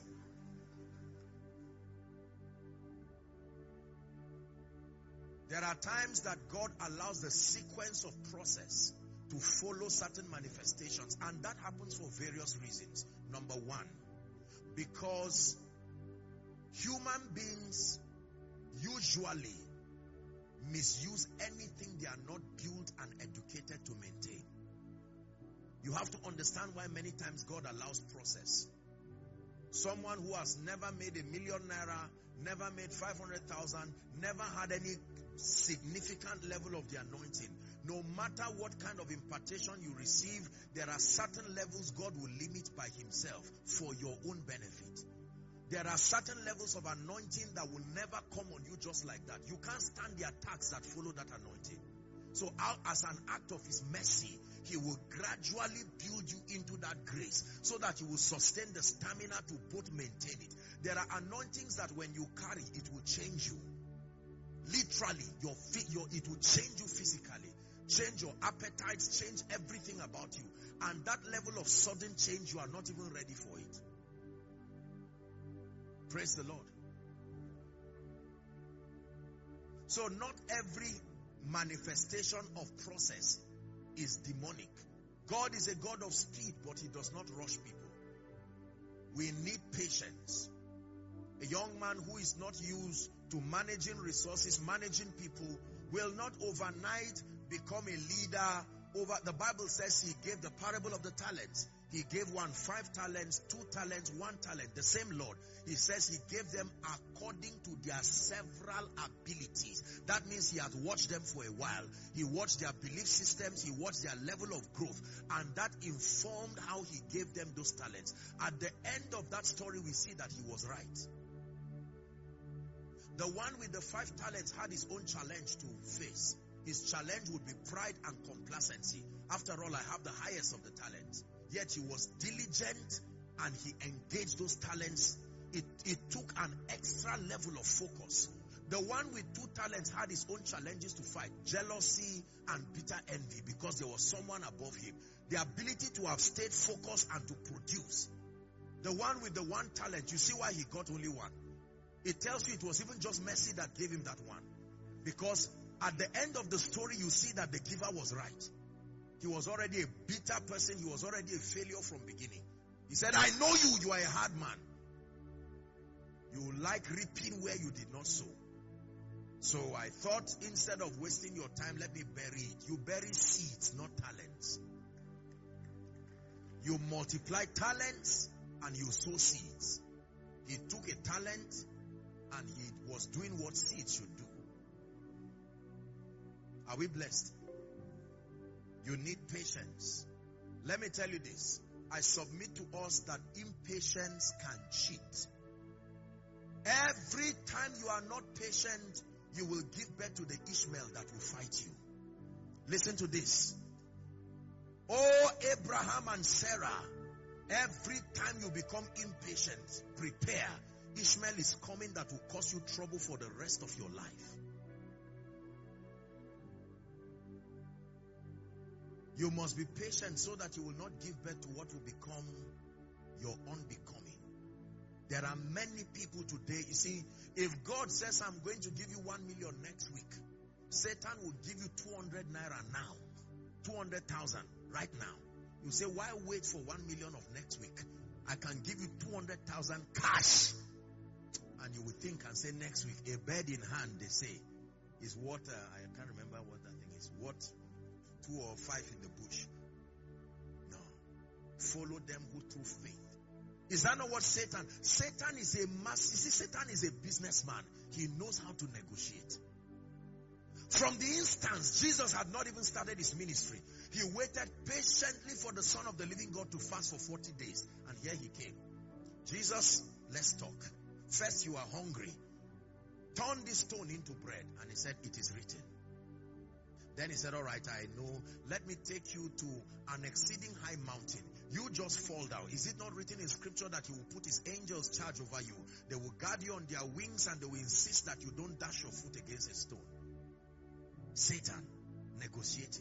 There are times that God allows the sequence of process to follow certain manifestations, and that happens for various reasons. Number one, because human beings usually misuse anything they are not built and educated to maintain. You have to understand why many times God allows process. Someone who has never made a million naira, never made five hundred thousand, never had any significant level of the anointing. No matter what kind of impartation you receive, there are certain levels God will limit by himself for your own benefit. There are certain levels of anointing that will never come on you just like that. You can't stand the attacks that follow that anointing. So out as an act of his mercy, he will gradually build you into that grace so that you will sustain the stamina to both maintain it. There are anointings that when you carry, it will change you. Literally, your, your it will change you physically, change your appetites, change everything about you. And that level of sudden change, you are not even ready for it. Praise the Lord. So not every manifestation of process is demonic. God is a God of speed, but he does not rush people. We need patience. A young man who is not used to managing resources, managing people, will not overnight become a leader over. The Bible says he gave the parable of the talents. He gave one five talents, two talents, one talent. The same Lord. He says he gave them according to their several abilities. That means he had watched them for a while. He watched their belief systems. He watched their level of growth. And that informed how he gave them those talents. At the end of that story, we see that he was right. The one with the five talents had his own challenge to face. His challenge would be pride and complacency. After all, I have the highest of the talents. Yet he was diligent and he engaged those talents. It, it took an extra level of focus. The one with two talents had his own challenges to fight. Jealousy and bitter envy because there was someone above him. The ability to have stayed focused and to produce. The one with the one talent, you see why he got only one. It tells you it was even just mercy that gave him that one. Because at the end of the story, you see that the giver was right. He was already a bitter person. He was already a failure from beginning. He said, I know you, you are a hard man. You like reaping where you did not sow. So I thought instead of wasting your time, let me bury it. You bury seeds, not talents. You multiply talents and you sow seeds. He took a talent and he was doing what seeds should do. Are we blessed? You need patience. Let me tell you this. I submit to us that impatience can cheat. Every time you are not patient, you will give birth to the Ishmael that will fight you. Listen to this. Oh, Abraham and Sarah, every time you become impatient, prepare. Ishmael is coming that will cause you trouble for the rest of your life. You must be patient so that you will not give birth to what will become your unbecoming. There are many people today, you see, if God says I'm going to give you one million next week, Satan will give you two hundred naira now, two hundred thousand right now. You say, why wait for one million of next week? I can give you two hundred thousand cash. And you will think and say next week, a bird in hand, they say. Is what, uh, I can't remember what that thing is. What, two or five in the bush. No. Follow them who through faith. Is that not what Satan? Satan is a mass. You see, Satan is a businessman. He knows how to negotiate. From the instance, Jesus had not even started his ministry. He waited patiently for the Son of the living God to fast for forty days. And here he came. Jesus, let's talk. First, you are hungry. Turn this stone into bread. And he said, it is written. Then he said, all right, I know. Let me take you to an exceeding high mountain. You just fall down. Is it not written in scripture that he will put his angels charge over you? They will guard you on their wings and they will insist that you don't dash your foot against a stone. Satan negotiating.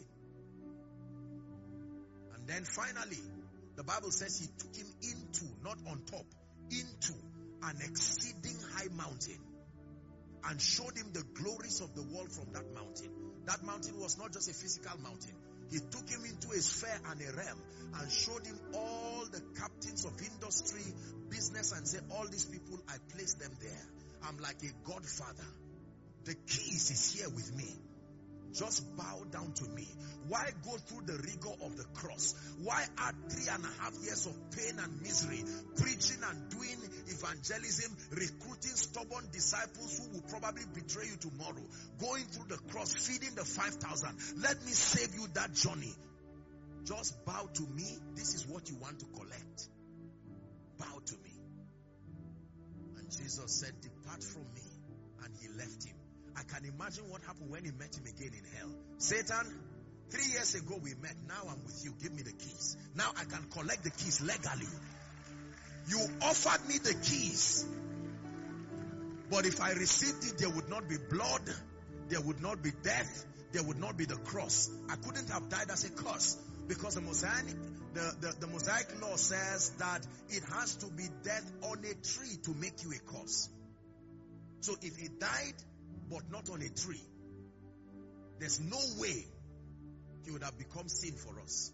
And then finally, the Bible says he took him into, not on top, into an exceeding high mountain and showed him the glories of the world from that mountain. That mountain was not just a physical mountain. He took him into a sphere and a realm and showed him all the captains of industry, business, and said, all these people, I placed them there. I'm like a godfather. The keys is here with me. Just bow down to me. Why go through the rigor of the cross? Why add three and a half years of pain and misery, preaching and doing evangelism, recruiting stubborn disciples who will probably betray you tomorrow, going through the cross, feeding the five thousand? Let me save you that journey. Just bow to me. This is what you want to collect. Bow to me. And Jesus said, depart from me. And he left him. I can imagine what happened when he met him again in hell. Satan, three years ago we met. Now I'm with you. Give me the keys. Now I can collect the keys legally. You offered me the keys. But if I received it, there would not be blood. There would not be death. There would not be the cross. I couldn't have died as a curse. Because the Mosaic, the, the, the Mosaic law says that it has to be death on a tree to make you a curse. So if he died, but not on a tree, there's no way he would have become sin for us.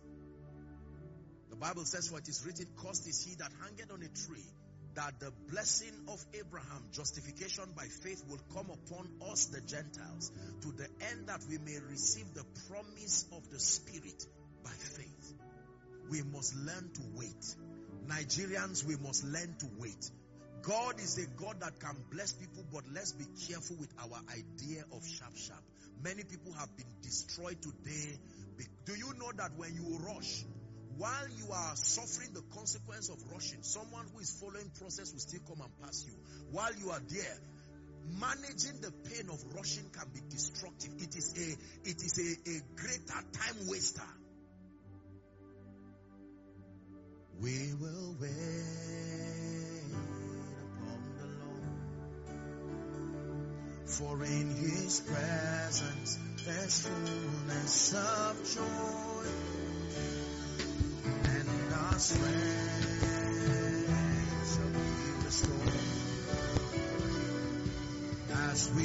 The Bible says, for it is written, cursed is he that hangeth on a tree, that the blessing of Abraham, justification by faith, will come upon us the Gentiles, to the end that we may receive the promise of the Spirit by faith. We must learn to wait. Nigerians, we must learn to wait. God is a God that can bless people, but let's be careful with our idea of sharp sharp. Many people have been destroyed today. Do you know that when you rush, while you are suffering the consequence of rushing, someone who is following process will still come and pass you. While you are there, managing the pain of rushing can be destructive. It is a, it is a, a greater time waster. We will wait upon the Lord, for in his presence there's fullness of joy, and our strength shall be restored as we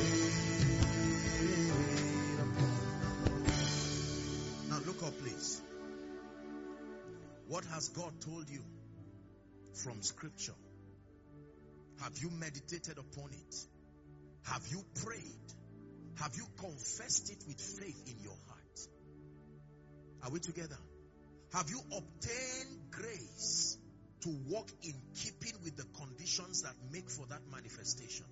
wait upon the Lord. Now look up, please. What has God told you from scripture? Have you meditated upon it? Have you prayed? Have you confessed it with faith in your heart? Are we together? Have you obtained grace to walk in keeping with the conditions that make for that manifestation?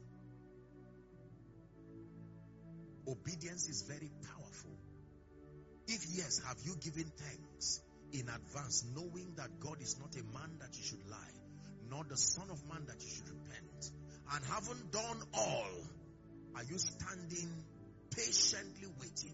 Obedience is very powerful. If yes, have you given thanks in advance, knowing that God is not a man that you should lie, nor the Son of Man that you should repent? And having done all, are you standing patiently waiting?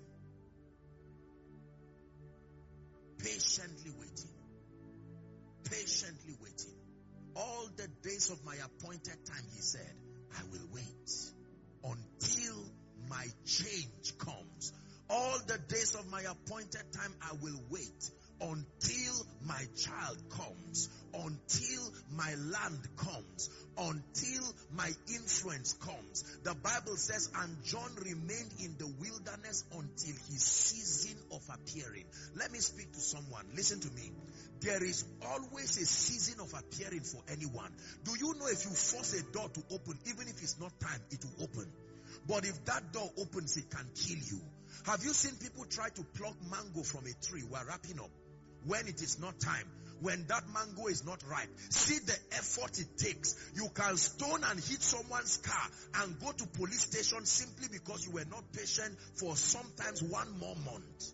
Patiently waiting. Patiently waiting. All the days of my appointed time, he said, I will wait until my change comes. All the days of my appointed time, I will wait until my child comes, until my land comes, until my influence comes. The Bible says, and John remained in the wilderness until his season of appearing. Let me speak to someone. Listen to me. There is always a season of appearing for anyone. Do you know if you force a door to open, even if it's not time, it will open? But if that door opens, it can kill you. Have you seen people try to pluck mango from a tree? We're wrapping up. When it is not time, when that mango is not ripe, see the effort it takes. You can stone and hit someone's car and go to police station simply because you were not patient for sometimes one more month.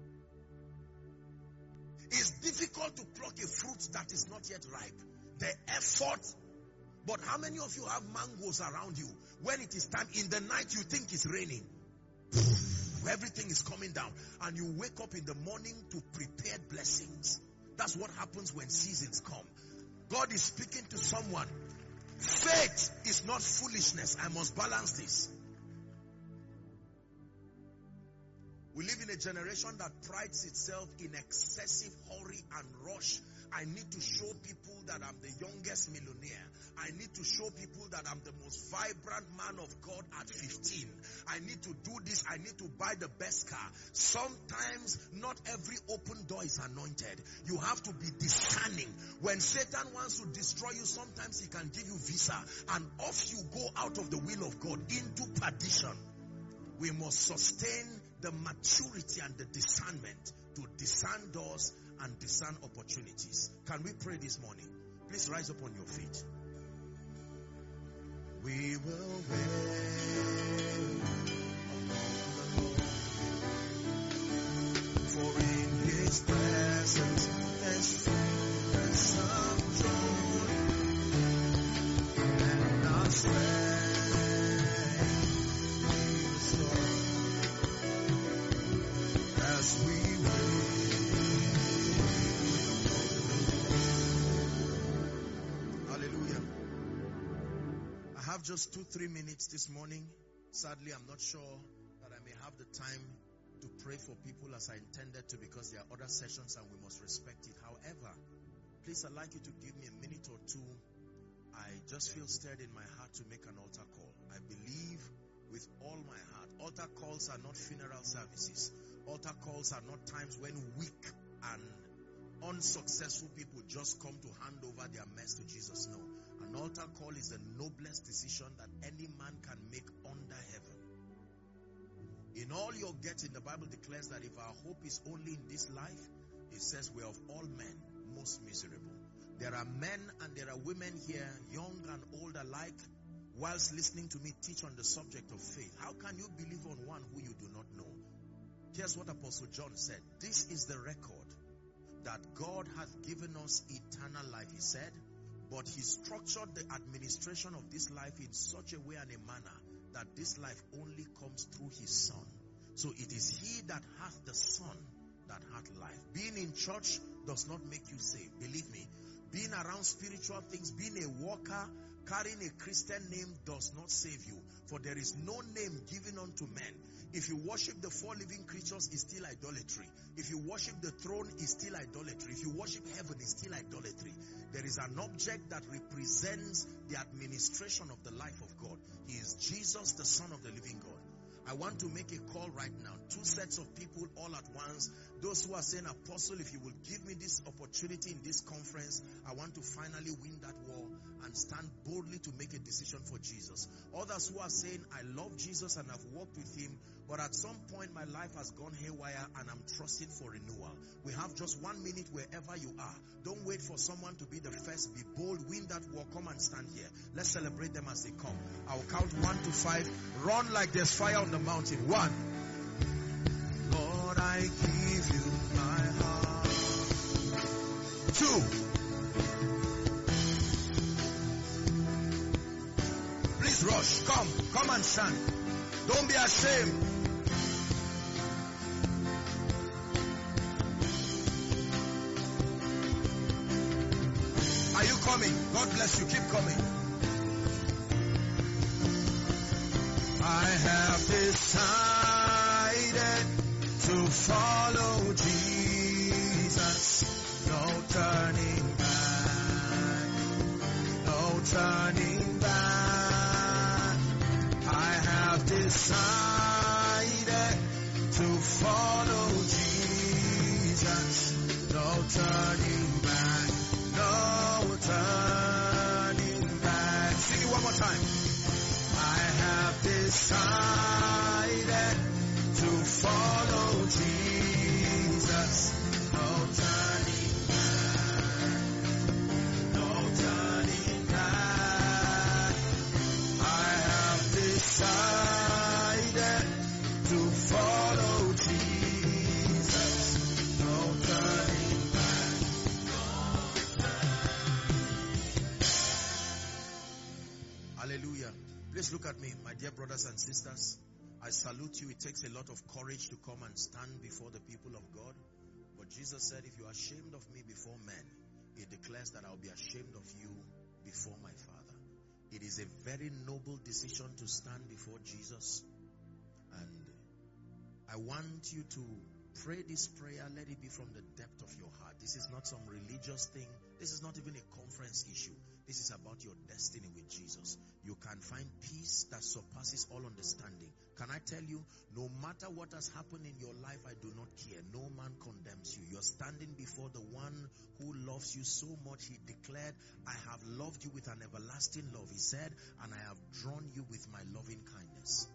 It's difficult to pluck a fruit that is not yet ripe. The effort. But how many of you have mangoes around you? When it is time, in the night you think it's raining. Everything is coming down. And you wake up in the morning to prepared blessings. That's what happens when seasons come. God is speaking to someone. Faith is not foolishness. I must balance this. We live in a generation that prides itself in excessive hurry and rush. I need to show people that I'm the youngest millionaire. I need to show people that I'm the most vibrant man of God at fifteen. I need to do this. I need to buy the best car. Sometimes not every open door is anointed. You have to be discerning. When Satan wants to destroy you, sometimes he can give you visa and off you go out of the will of God into perdition. We must sustain the maturity and the discernment to discern doors and discern opportunities. Can we pray this morning? Please rise up on your feet. We will wait for in His presence there's fullness of joy, and our strength is Lord as we just two, three minutes this morning. Sadly, I'm not sure that I may have the time to pray for people as I intended to, because there are other sessions and we must respect it. However, please, I'd like you to give me a minute or two. I just feel stirred in my heart to make an altar call. I believe with all my heart. Altar calls are not funeral services. Altar calls are not times when weak and unsuccessful people just come to hand over their mess to Jesus. No. An altar call is the noblest decision that any man can make under heaven. In all your getting, the Bible declares that if our hope is only in this life, it says we are of all men most miserable. There are men and there are women here, young and old alike, whilst listening to me teach on the subject of faith. How can you believe on one who you do not know? Here's what Apostle John said. This is the record, that God hath given us eternal life, he said, but he structured the administration of this life in such a way and a manner that this life only comes through his Son. So it is he that hath the Son that hath life. Being in church does not make you saved. Believe me. Being around spiritual things, being a walker, carrying a Christian name does not save you. For there is no name given unto men. If you worship the four living creatures, it's still idolatry. If you worship the throne, it's still idolatry. If you worship heaven, it's still idolatry. There is an object that represents the administration of the life of God. He is Jesus, the Son of the living God. I want to make a call right now. Two sets of people all at once. Those who are saying, Apostle, if you will give me this opportunity in this conference, I want to finally win that war and stand boldly to make a decision for Jesus. Others who are saying, I love Jesus and I've walked with him, but at some point my life has gone haywire and I'm trusting for renewal. We have just one minute wherever you are. Don't wait for someone to be the first. Be bold, win that war. Come and stand here. Let's celebrate them as they come. I'll count one to five. Run like there's fire on the mountain. One. Lord, I give you my heart. Two. Please rush. Come. Come and stand. Don't be ashamed. Are you coming? God bless you. Keep coming. I have decided to follow Jesus. No turning back. No turning back. I have decided to follow Jesus. No turning back. No turning back. Sing it one more time. I have decided Jesus. No turning back. No turning back. I have decided to follow Jesus. No turning back. Hallelujah. Please look at me, my dear brothers and sisters. I salute you. It takes a lot of courage to come and stand before the people of God. But Jesus said, if you are ashamed of me before men, He declares that I'll be ashamed of you before my Father. It is a very noble decision to stand before Jesus. And I want you to pray this prayer. Let it be from the depth of your heart. This is not some religious thing. This is not even a conference issue. This is about your destiny with Jesus. You can find peace that surpasses all understanding. Can I tell you, no matter what has happened in your life, I do not care. No man condemns you. You're standing before the one who loves you so much. He declared, I have loved you with an everlasting love. He said, and I have drawn you with my loving kindness.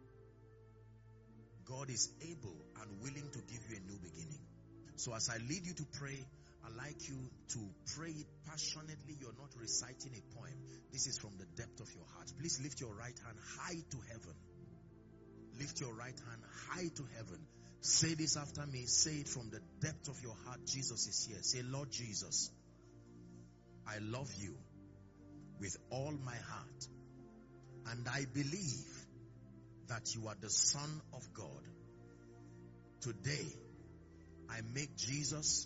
God is able and willing to give you a new beginning. So as I lead you to pray, I'd like you to pray it passionately. You're not reciting a poem. This is from the depth of your heart. Please lift your right hand high to heaven. Lift your right hand high to heaven. Say this after me. Say it from the depth of your heart. Jesus is here. Say, Lord Jesus, I love you with all my heart. And I believe that you are the Son of God. Today, I make Jesus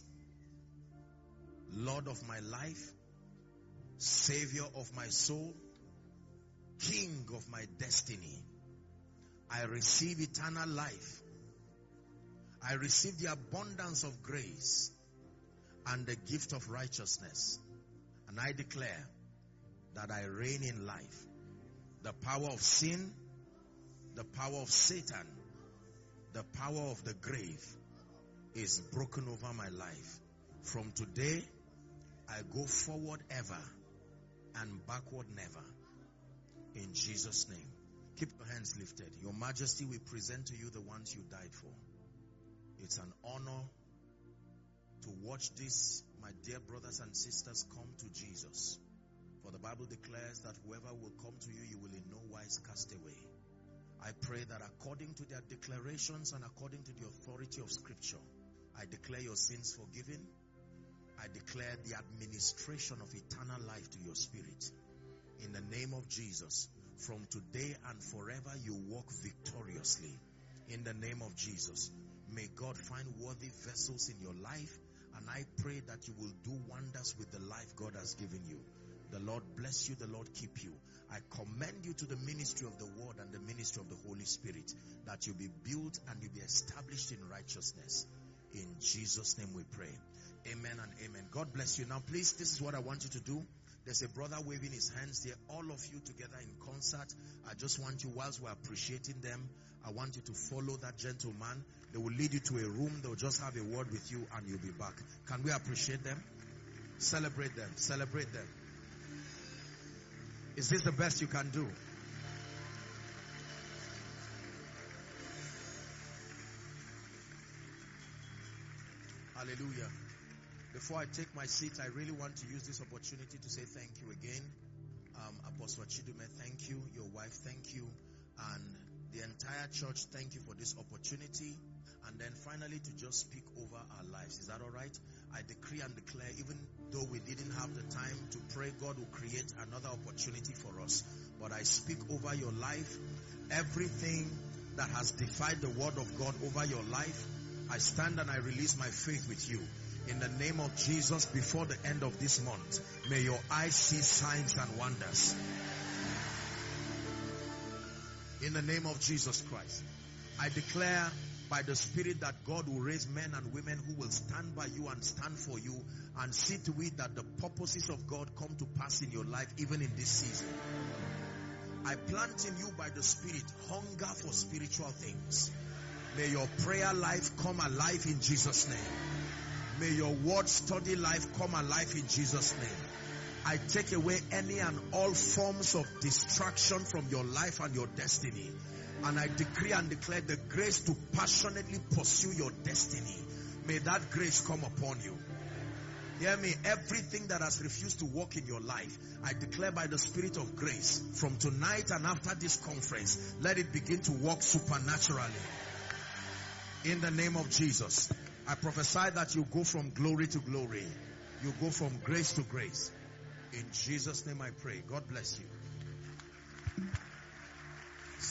Lord of my life, Savior of my soul, King of my destiny. I receive eternal life. I receive the abundance of grace and the gift of righteousness. And I declare that I reign in life. The power of sin, the power of Satan, the power of the grave is broken over my life. From today, I go forward ever and backward never. In Jesus' name. Keep your hands lifted. Your Majesty, we present to you the ones you died for. It's an honor to watch this, my dear brothers and sisters, come to Jesus. For the Bible declares that whoever will come to you, you will in no wise cast away. I pray that according to their declarations and according to the authority of Scripture, I declare your sins forgiven. I declare the administration of eternal life to your spirit. In the name of Jesus, from today and forever you walk victoriously. In the name of Jesus, may God find worthy vessels in your life, and I pray that you will do wonders with the life God has given you. The Lord bless you, the Lord keep you. I commend you to the ministry of the Word and the ministry of the Holy Spirit, that you be built and you be established in righteousness. In Jesus' name we pray. Amen and amen. God bless you. Now please, this is what I want you to do. There's a brother waving his hands there. All of you together in concert. I just want you, whilst we're appreciating them, I want you to follow that gentleman. They will lead you to a room. They'll just have a word with you and you'll be back. Can we appreciate them? Celebrate them. Celebrate them. Is this the best you can do? Hallelujah. Before I take my seat, I really want to use this opportunity to say thank you again. Um, Apostle Chidume, thank you. Your wife, thank you. And the entire church, thank you for this opportunity. And then finally, to just speak over our lives. Is that all right? I decree and declare, even though we didn't have the time to pray, God will create another opportunity for us. But I speak over your life. Everything that has defied the word of God over your life, I stand and I release my faith with you. In the name of Jesus, before the end of this month, may your eyes see signs and wonders. In the name of Jesus Christ, I declare by the Spirit that God will raise men and women who will stand by you and stand for you and see to it that the purposes of God come to pass in your life even in this season. I plant in you by the Spirit hunger for spiritual things. May your prayer life come alive in Jesus' name. May your word study life come alive in Jesus' name. I take away any and all forms of distraction from your life and your destiny. And I decree and declare the grace to passionately pursue your destiny. May that grace come upon you. Hear me, everything that has refused to walk in your life, I declare by the Spirit of grace, from tonight and after this conference, let it begin to walk supernaturally. In the name of Jesus, I prophesy that you go from glory to glory. You go from grace to grace. In Jesus' name I pray. God bless you.